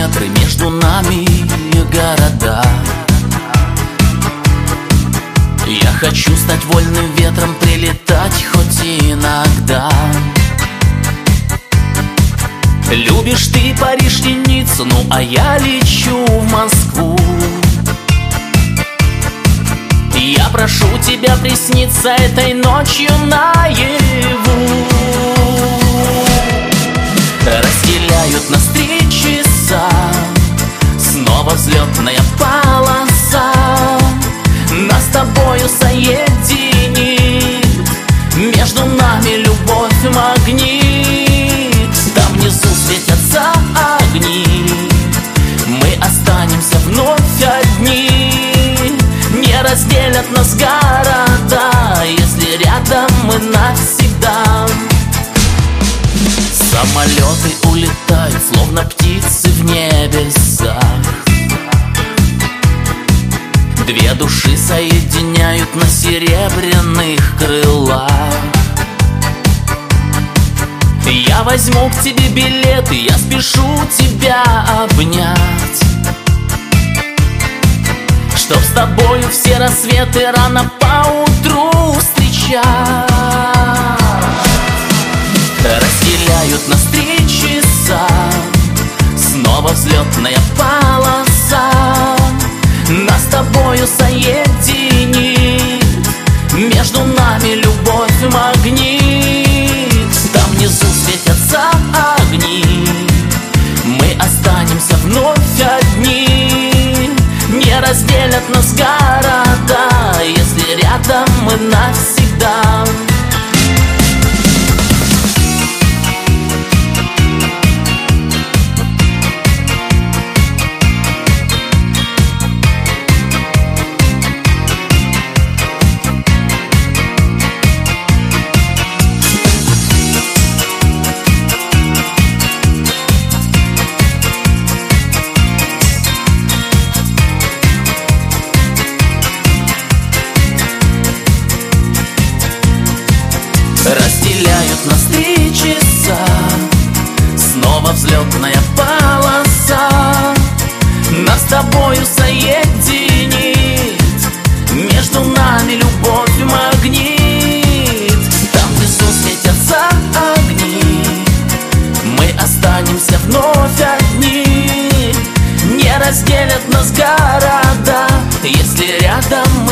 километры, между нами города. Я хочу стать вольным ветром, прилетать хоть иногда. Любишь ты Париж и Ниццу, ну а я лечу в Москву. Я прошу тебя присниться этой ночью наяву. Разделяют нас 3 часа, снова взлетная полоса нас с тобою соединит, между нами любовь магнит. Там внизу светятся огни, мы останемся вновь одни. Не разделят нас города, если рядом мы навсегда. Самолеты улетают, словно птицы в небесах. 2 души соединяют на серебряных крылах. Я возьму к тебе билеты, я спешу тебя обнять, чтоб с тобою все рассветы рано поутру встречать. Разделяют нас 3 часа, снова взлетная полоса нас с тобою соединит, между нами любовь магнит. Там внизу светятся огни, мы останемся вновь одни. Не разделят нас города, если рядом мы навсегда. Разделяют нас 3 часа, снова взлетная полоса нас с тобою соединит, между нами любовь магнит. Там внизу светятся огни, мы останемся вновь одни. Не разделят нас города, если рядом